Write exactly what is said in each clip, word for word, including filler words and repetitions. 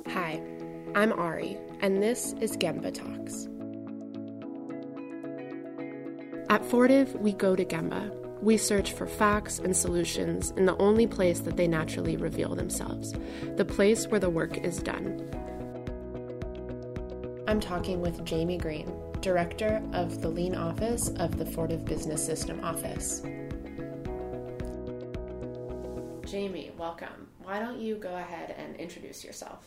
Hi, I'm Ari, and this is Gemba Talks. At Fortive, we go to Gemba. We search for facts and solutions in the only place that they naturally reveal themselves, the place where the work is done. I'm talking with Jamie Green, Director of the Lean Office of the Fortive Business System Office. Jamie, welcome. Why don't you go ahead and introduce yourself?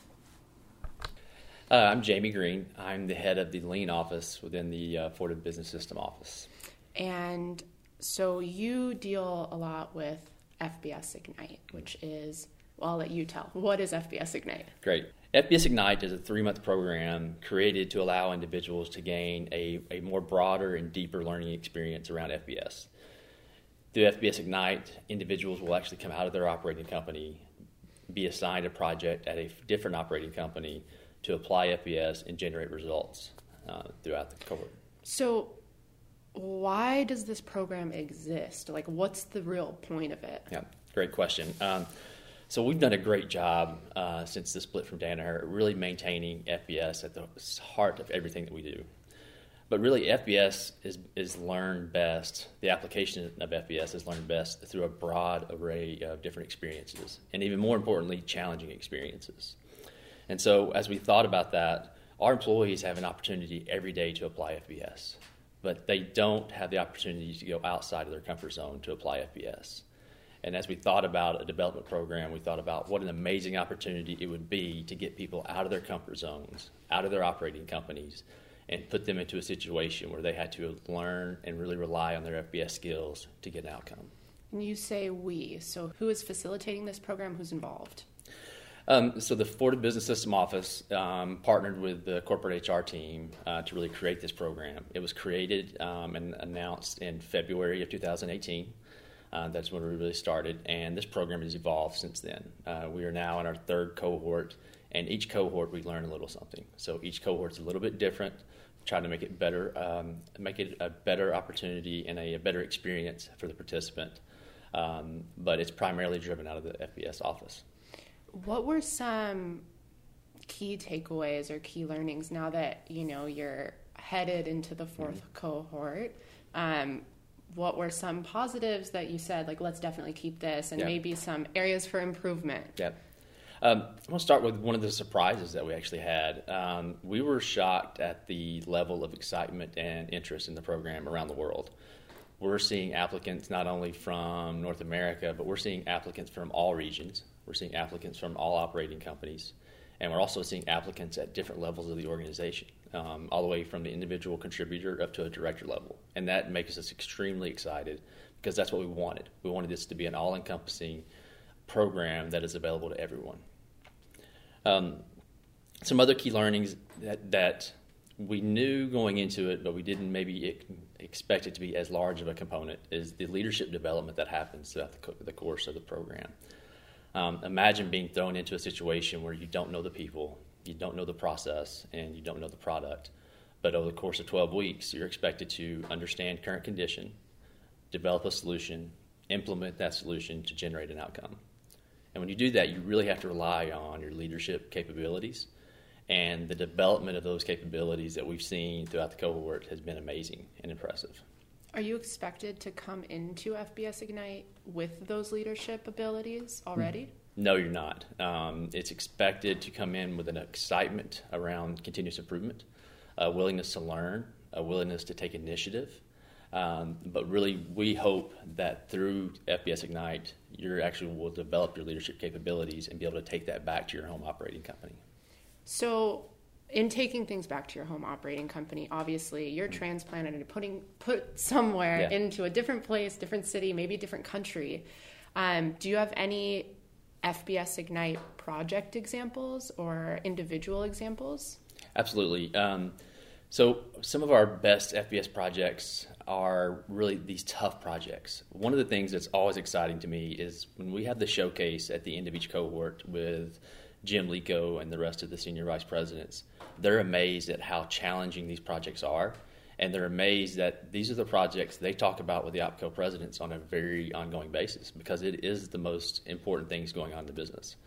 Uh, I'm Jamie Green. I'm the head of the Lean Office within the uh, Fortive Business System Office. And so you deal a lot with F B S Ignite, which is, well, I'll let you tell. What is F B S Ignite? Great. F B S Ignite is a three-month program created to allow individuals to gain a, a more broader and deeper learning experience around F B S. Through F B S Ignite, individuals will actually come out of their operating company, be assigned a project at a different operating company to apply F B S and generate results uh, throughout the cohort. So why does this program exist? Like, what's the real point of it? Yeah, great question. Um, so we've done a great job uh, since the split from Danaher, really maintaining F B S at the heart of everything that we do. But really, F B S is, is learned best, the application of F B S is learned best through a broad array of different experiences, and even more importantly, challenging experiences. And so as we thought about that, our employees have an opportunity every day to apply F B S, but they don't have the opportunity to go outside of their comfort zone to apply F B S. And as we thought about a development program, we thought about what an amazing opportunity it would be to get people out of their comfort zones, out of their operating companies, and put them into a situation where they had to learn and really rely on their F B S skills to get an outcome. And you say we, so who is facilitating this program? Who's involved? Um, so the Fortive Business System Office um, partnered with the corporate H R team uh, to really create this program. It was created um, and announced in February of two thousand eighteen. Uh, that's when we really started, and this program has evolved since then. Uh, we are now in our third cohort, and each cohort we learn a little something. So each cohort's a little bit different, trying to make it better, um, make it a better opportunity and a, a better experience for the participant. Um, but it's primarily driven out of the F B S office. What were some key takeaways or key learnings now that, you know, you're headed into the fourth mm-hmm. cohort? Um, what were some positives that you said, like, let's definitely keep this, and yeah. maybe some areas for improvement? Yeah. Um, I want to start with one of the surprises that we actually had. Um, we were shocked at the level of excitement and interest in the program around the world. We're seeing applicants not only from North America, but we're seeing applicants from all regions. We're seeing applicants from all operating companies, and we're also seeing applicants at different levels of the organization, um, all the way from the individual contributor up to a director level. And that makes us extremely excited because that's what we wanted. We wanted this to be an all-encompassing program that is available to everyone. Um, some other key learnings that, that we knew going into it, but we didn't maybe expect it to be as large of a component, is the leadership development that happens throughout the, co- the course of the program. Um, imagine being thrown into a situation where you don't know the people, you don't know the process, and you don't know the product. But over the course of twelve weeks, you're expected to understand current condition, develop a solution, implement that solution to generate an outcome. And when you do that, you really have to rely on your leadership capabilities. And the development of those capabilities that we've seen throughout the cohort has been amazing and impressive. Are you expected to come into F B S Ignite with those leadership abilities already? No, you're not. Um, it's expected to come in with an excitement around continuous improvement, a willingness to learn, a willingness to take initiative. Um, but really, we hope that through F B S Ignite, you actually will develop your leadership capabilities and be able to take that back to your home operating company. So in taking things back to your home operating company, obviously you're mm-hmm. transplanted and putting put somewhere yeah. into a different place, different city, maybe different country. Um, do you have any F B S Ignite project examples or individual examples? Absolutely. Um, so some of our best F B S projects are really these tough projects. One of the things that's always exciting to me is when we have the showcase at the end of each cohort with Jim Lico and the rest of the senior vice presidents. They're amazed at how challenging these projects are, and they're amazed that these are the projects they talk about with the OpCo presidents on a very ongoing basis because it is the most important things going on in the business.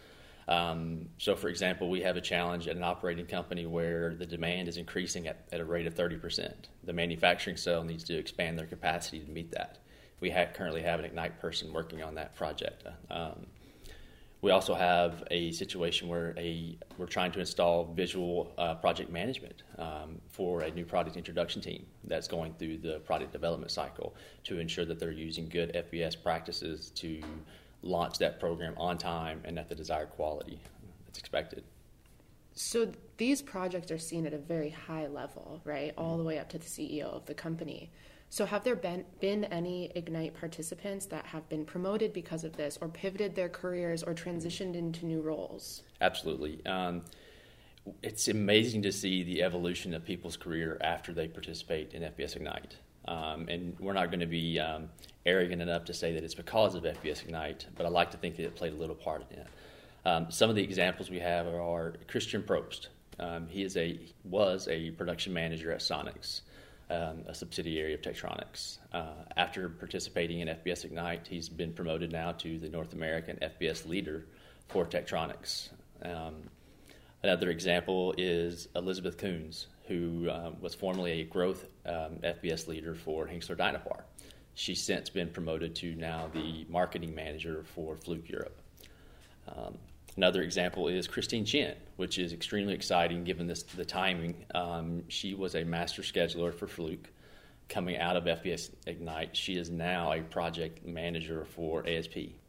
Um, so, for example, we have a challenge at an operating company where the demand is increasing at, at a rate of thirty percent. The manufacturing cell needs to expand their capacity to meet that. We ha- currently have an Ignite person working on that project. Um, we also have a situation where a we're trying to install visual uh, project management um, for a new product introduction team that's going through the product development cycle to ensure that they're using good F B S practices to launch that program on time and at the desired quality that's expected. So these projects are seen at a very high level, right? All the way up to the C E O of the company. So have there been, been any Ignite participants that have been promoted because of this, or pivoted their careers, or transitioned into new roles? Absolutely. Um, it's amazing to see the evolution of people's career after they participate in F B S Ignite. Um, and we're not going to be um, arrogant enough to say that it's because of F B S Ignite, but I like to think that it played a little part in it. Um, some of the examples we have are Christian Probst. Um, he is a was a production manager at Sonics, um, a subsidiary of Tektronix. Uh, after participating in F B S Ignite, he's been promoted now to the North American F B S leader for Tektronix. Um, another example is Elizabeth Coons, who um, was formerly a growth um, F B S leader for Hengstler Dynapar. She's since been promoted to now the marketing manager for Fluke Europe. Um, Another example is Christine Chen, which is extremely exciting given this, the timing. Um, she was a master scheduler for Fluke. Coming out of F B S Ignite, she is now a project manager for A S P.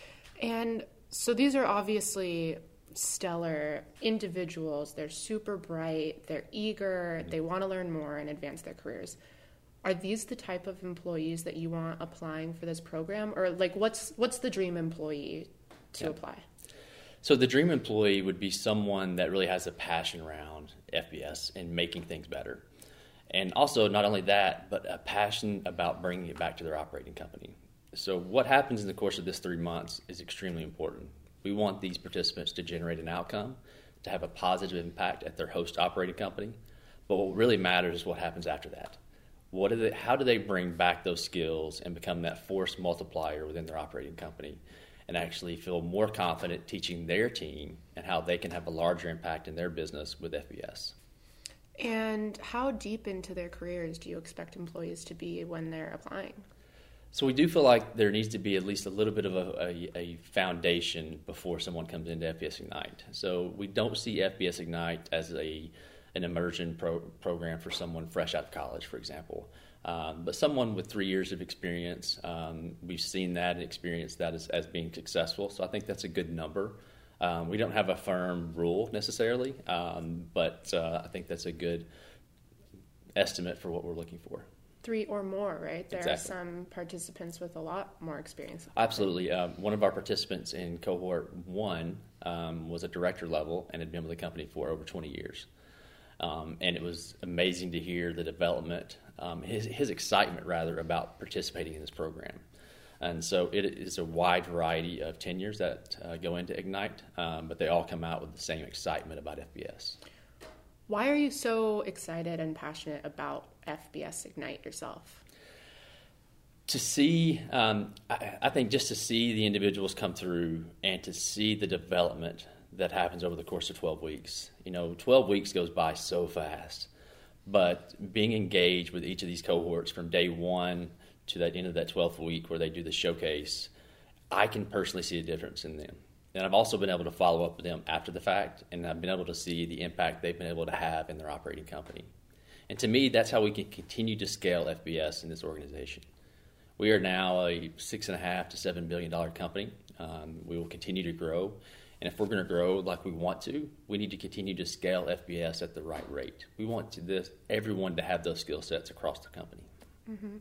And so these are obviously stellar individuals. They're super bright. They're eager. Mm-hmm. They want to learn more and advance their careers. Are these the type of employees that you want applying for this program? Or like what's what's the dream employee to yeah. apply? So the dream employee would be someone that really has a passion around F B S and making things better. And also, not only that, but a passion about bringing it back to their operating company. So what happens in the course of this three months is extremely important. We want these participants to generate an outcome, to have a positive impact at their host operating company. But what really matters is what happens after that. What do they, how do they bring back those skills and become that force multiplier within their operating company, and actually feel more confident teaching their team and how they can have a larger impact in their business with F B S. And how deep into their careers do you expect employees to be when they're applying? So we do feel like there needs to be at least a little bit of a, a, a foundation before someone comes into F B S Ignite. So we don't see F B S Ignite as a an immersion pro, program for someone fresh out of college, for example. Um, but someone with three years of experience, um, we've seen that and experienced that as, as being successful. So I think that's a good number. Um, we don't have a firm rule necessarily, um, but uh, I think that's a good estimate for what we're looking for. Three or more, right? There Exactly. are some participants with a lot more experience. Absolutely. Um, one of our participants in cohort one um, was a director level and had been with the company for over twenty years. Um, and it was amazing to hear the development, um, his, his excitement, rather, about participating in this program. And so it is a wide variety of tenures that uh, go into Ignite, um, but they all come out with the same excitement about F B S. Why are you so excited and passionate about F B S Ignite yourself? To see, um, I, I think just to see the individuals come through and to see the development that happens over the course of twelve weeks. You know, twelve weeks goes by so fast, but being engaged with each of these cohorts from day one to that end of that twelfth week where they do the showcase, I can personally see a difference in them. And I've also been able to follow up with them after the fact, and I've been able to see the impact they've been able to have in their operating company. And to me, that's how we can continue to scale F B S in this organization. We are now a six and a half to seven billion dollar company. Um, we will continue to grow. And if we're going to grow like we want to, we need to continue to scale F B S at the right rate. We want to this everyone to have those skill sets across the company. Mm-hmm.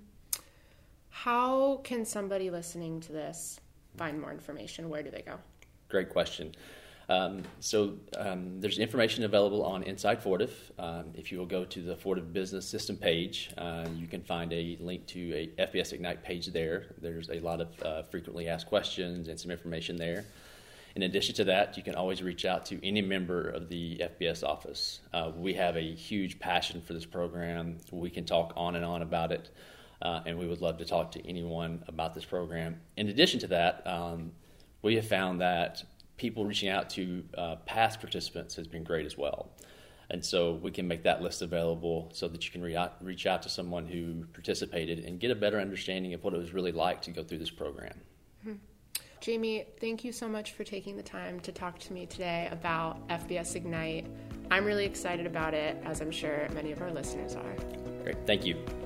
How can somebody listening to this find more information? Where do they go? Great question. Um, so um, there's information available on Inside Fortive. Um, if you will go to the Fortive Business System page, uh, you can find a link to a F B S Ignite page there. There's a lot of uh, frequently asked questions and some information there. In addition to that, you can always reach out to any member of the F B S office. Uh, we have a huge passion for this program. We can talk on and on about it, uh, and we would love to talk to anyone about this program. In addition to that, um, we have found that people reaching out to uh, past participants has been great as well. And so we can make that list available so that you can re- out, reach out to someone who participated and get a better understanding of what it was really like to go through this program. Mm-hmm. Jamie, thank you so much for taking the time to talk to me today about F B S Ignite. I'm really excited about it, as I'm sure many of our listeners are. Great. Thank you.